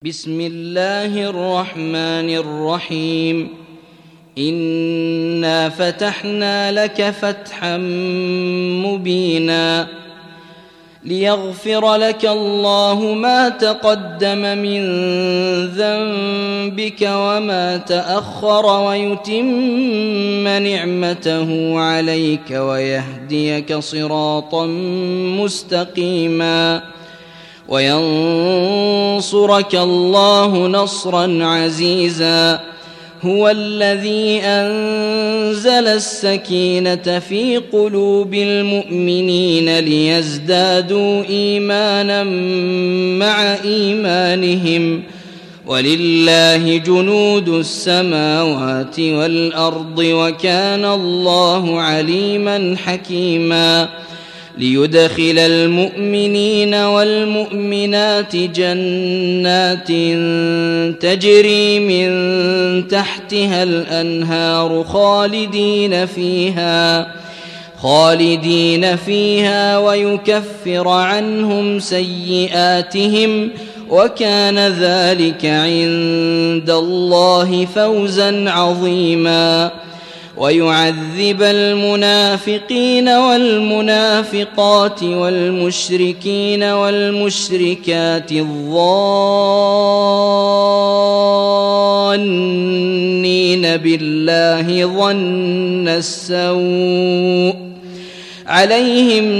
بسم الله الرحمن الرحيم. إنا فتحنا لك فتحا مبينا ليغفر لك الله ما تقدم من ذنبك وما تأخر ويتم نعمته عليك ويهديك صراطا مستقيما وينصرك الله نصرا عزيزا. هو الذي أنزل السكينة في قلوب المؤمنين ليزدادوا إيمانا مع إيمانهم ولله جنود السماوات والأرض وكان الله عليما حكيما. ليدخل المؤمنين والمؤمنات جنات تجري من تحتها الأنهار خالدين فيها ويكفر عنهم سيئاتهم وكان ذلك عند الله فوزا عظيما. ويعذب المنافقين والمنافقات والمشركين والمشركات الظانين بالله ظن السوء عليهم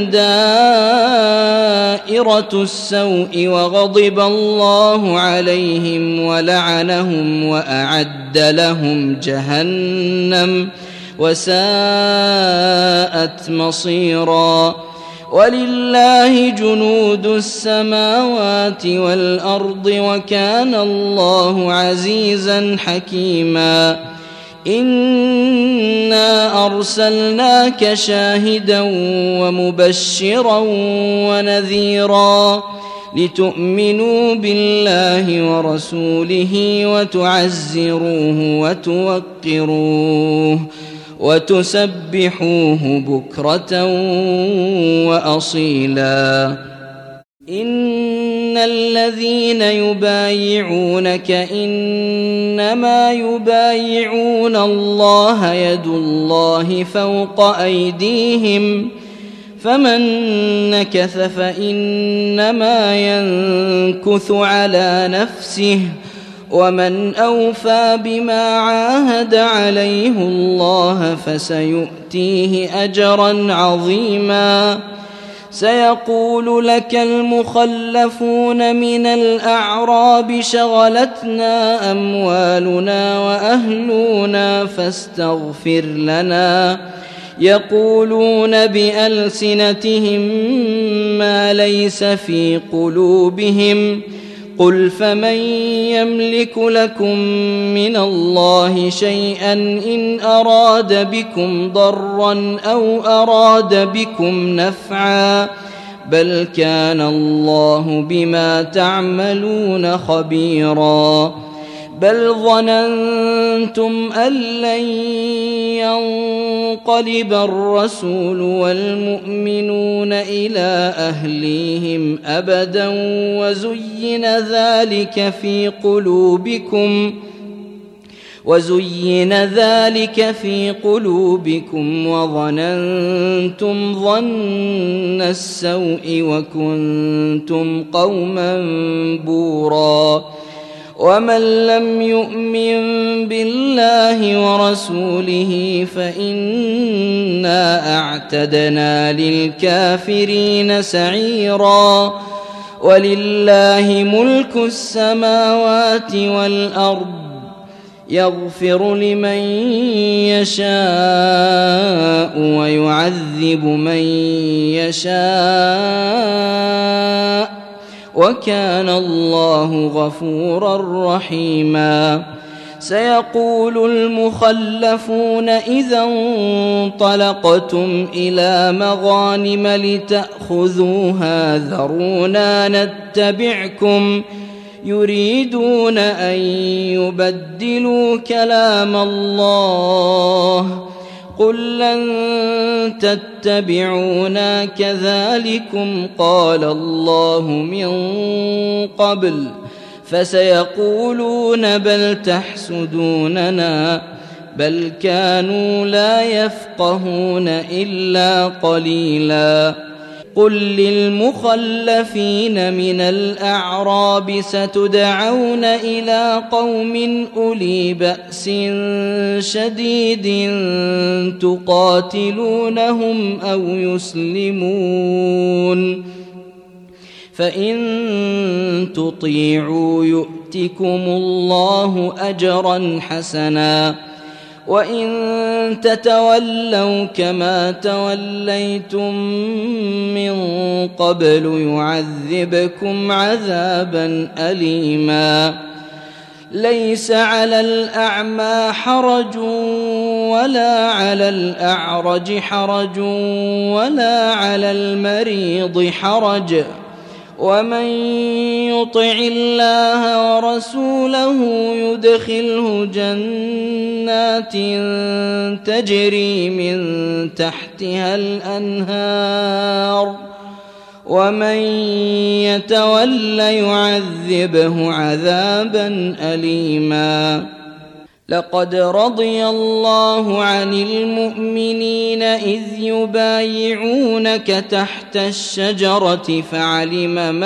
دائرة السوء وغضب الله عليهم ولعنهم وأعد لهم جهنم وساءت مصيرا. ولله جنود السماوات والأرض وكان الله عزيزا حكيما. إنا أرسلناك شاهدا ومبشرا ونذيرا لتؤمنوا بالله ورسوله وتعزروه وتوقروه وتسبحوه بكرة وأصيلا. إن الذين يبايعونك إنما يبايعون الله يد الله فوق أيديهم فمن نكث فإنما ينكث على نفسه ومن أوفى بما عاهد عليه الله فسيؤتيه أجرا عظيما. سيقول لك المخلفون من الأعراب شغلتنا أموالنا وأهلنا فاستغفر لنا يقولون بألسنتهم ما ليس في قلوبهم قل فمن يملك لكم من الله شيئا إن أراد بكم ضرا أو أراد بكم نفعا بل كان الله بما تعملون خبيرا. بل ظننتم أن لن ينقلب الرسول والمؤمنون إلى أهليهم أبدا وزين ذلك في قلوبكم وظننتم ظن السوء وكنتم قوما بورا. ومن لم يؤمن بالله ورسوله فإنا أعتدنا للكافرين سعيرا. ولله ملك السماوات والأرض يغفر لمن يشاء ويعذب من يشاء وكان الله غفورا رحيما. سيقول المخلفون إذا انطلقتم إلى مغانم لتأخذوها ذرونا نتبعكم يريدون أن يبدلوا كلام الله قل لن تتبعونا كذلكم قال الله من قبل فسيقولون بل تحسدوننا بل كانوا لا يفقهون إلا قليلا. قل للمخلفين من الأعراب ستدعون إلى قوم أولي بأس شديد تقاتلونهم أو يسلمون، فإن تطيعوا يؤتكم الله أجرا حسنا، وإن تتولوا كما توليتم من قبل يعذبكم عذابا أليما. ليس على الأعمى حرج ولا على الأعرج حرج ولا على المريض حرج، ومن يطع الله ورسوله يدخله جنات تجري من تحتها الأنهار، ومن يتول يعذبه عذابا أليما. لقد رضي الله عن المؤمنين إذ يبايعونك تحت الشجرة فعلم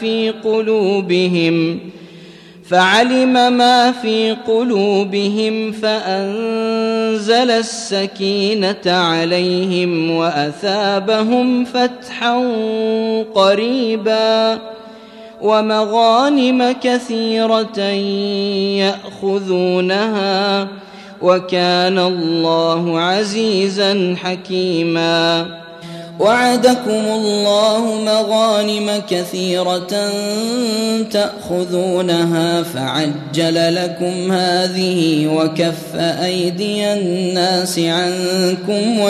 ما في قلوبهم فأنزل السكينة عليهم وأثابهم فتحا قريبا ومغانم كثيرة يأخذونها، وكان الله عزيزا حكيما. وعدكم الله مغانم كثيرة تأخذونها فعجل لكم هذه وكف أيدي الناس عنكم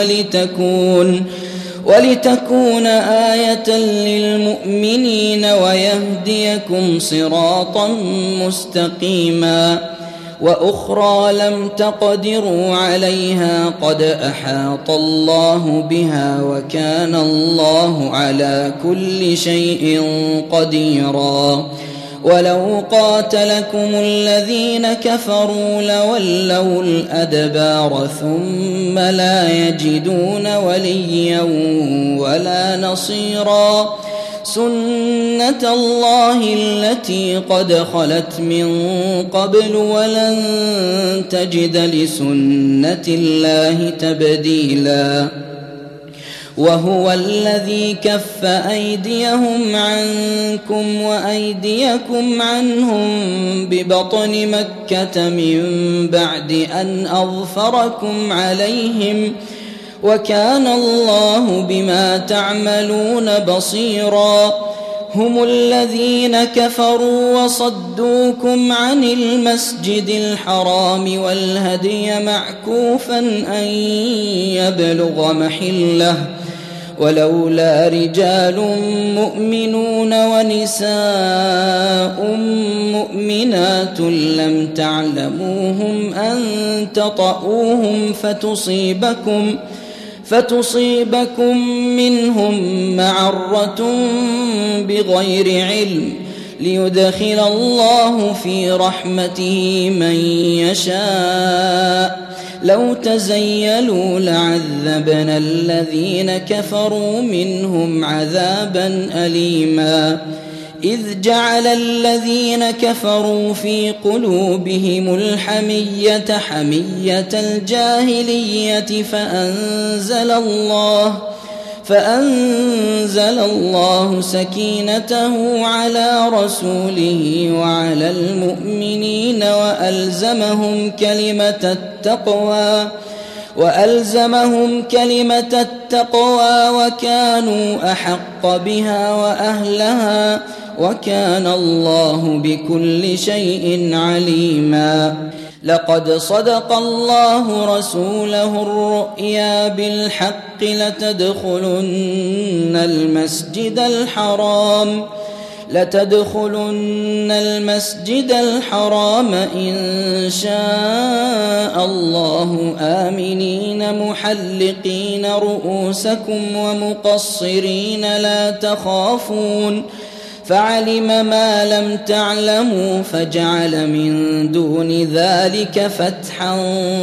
ولتكون آية للمؤمنين ويهديكم صراطا مستقيما. وأخرى لم تقدروا عليها قد أحاط الله بها وكان الله على كل شيء قديرا. ولو قاتلكم الذين كفروا لولوا الأدبار ثم لا يجدون وليا ولا نصيرا. سنة الله التي قد خلت من قبل ولن تجد لسنة الله تبديلا. وهو الذي كف أيديهم عنكم وأيديكم عنهم ببطن مكة من بعد أن أظفركم عليهم، وكان الله بما تعملون بصيرا. هم الذين كفروا وصدوكم عن المسجد الحرام والهدي معكوفا أن يبلغ محله، ولولا رجال مؤمنون ونساء مؤمنات لم تعلموهم أن تطؤوهم فتصيبكم منهم معرة بغير علم، ليدخل الله في رحمته من يشاء. لو تزيلوا لعذبنا الذين كفروا منهم عذابا أليما. إذ جعل الذين كفروا في قلوبهم الحمية حمية الجاهلية فأنزل الله سكينته على رسوله وعلى المؤمنين وألزمهم كلمة التقوى وكانوا أحق بها وأهلها، وكان الله بكل شيء عليما. لقد صدق الله رسوله الرؤيا بالحق لتدخلن المسجد الحرام إن شاء الله آمنين محلقين رؤوسكم ومقصرين لا تخافون فعلم ما لم تعلموا فجعل من دون ذلك فتحا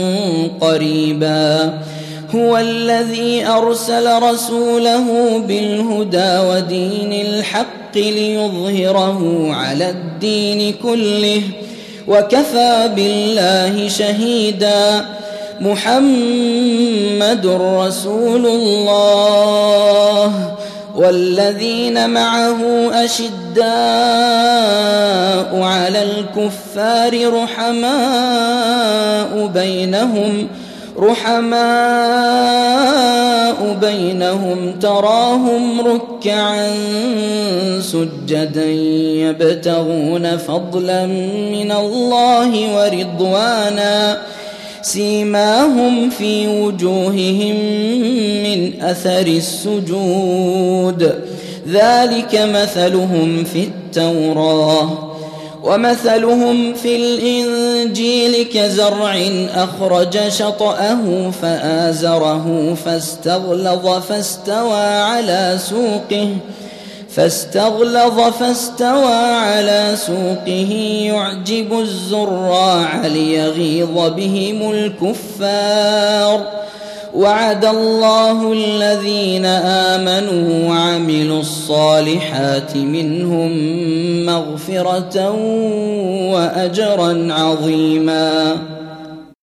قريبا هو الذي أرسل رسوله بالهدى ودين الحق ليظهره على الدين كله وكفى بالله شهيدا محمد رسول الله والذين معه أشداء على الكفار رحماء بينهم تراهم ركعا سجدا يبتغون فضلا من الله ورضوانا سيماهم في وجوههم من أثر السجود ذلك مثلهم في التوراة ومثلهم في الإنجيل كزرع أخرج شطأه فآزره فاستغلظ على سوقه يعجب الزراع ليغيظ بهم الكفار وعد الله الذين آمنوا وعملوا الصالحات منهم مغفرة وأجرا عظيما.